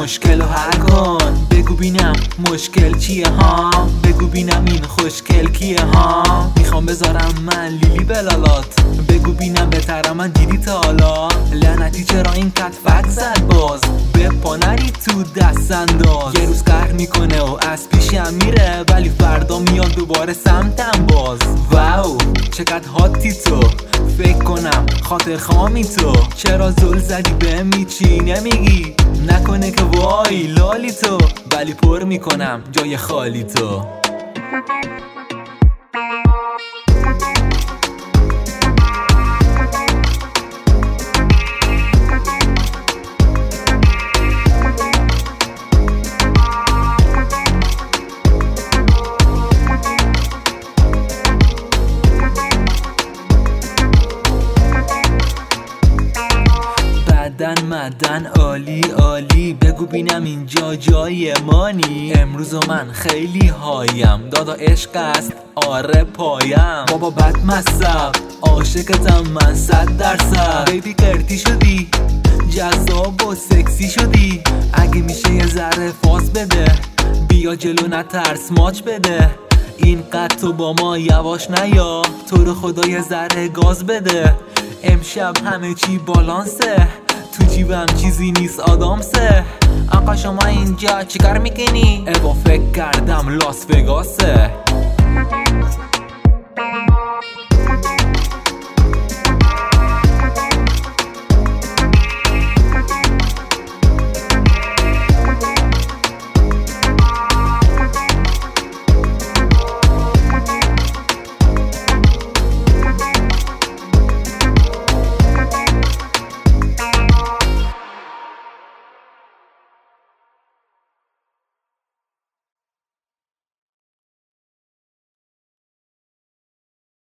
مشکل رو حل کن. بگو بینم مشکل چیه ها، بگو بینم این خوشگل کیه ها. میخوام بذارم من لیلی بلالات، بگو بینم بهترم من دیدی تا حالا. لعنتی چرا این کتفک زد باز، به پا نری تو دست انداز. یه روز قهر میکنه و از پیشم میره، ولی فردا میاد دوباره سمتم باز. واو چقدر هاتی تو، فکر کنم خاطر خامی تو. چرا زل زدی بهم هیچی نمیگی، نکنه که وای لالی تو، ولی پر میکنم جای خالی تو. مدن عالی عالی، بگو بینم اینجا جای مانی. امروز من خیلی هایم، دادا عشق است آره پایم. بابا بد مصب عاشقتم من 100%. بیبی قرتی شدی جذاب و سکسی شدی، اگه میشه یه ذره فاس بده، بیا جلو نترس ماچ بده. اینقدر تو با ما یواش نیا، تو رو خدا یه ذره گاز بده. امشب همه چی بالانسه، تو جیبم چیزی نیست آدامسه. آقا شما اینجا چیکار میکنی؟ ابا فکر کردم لاس وگاسه.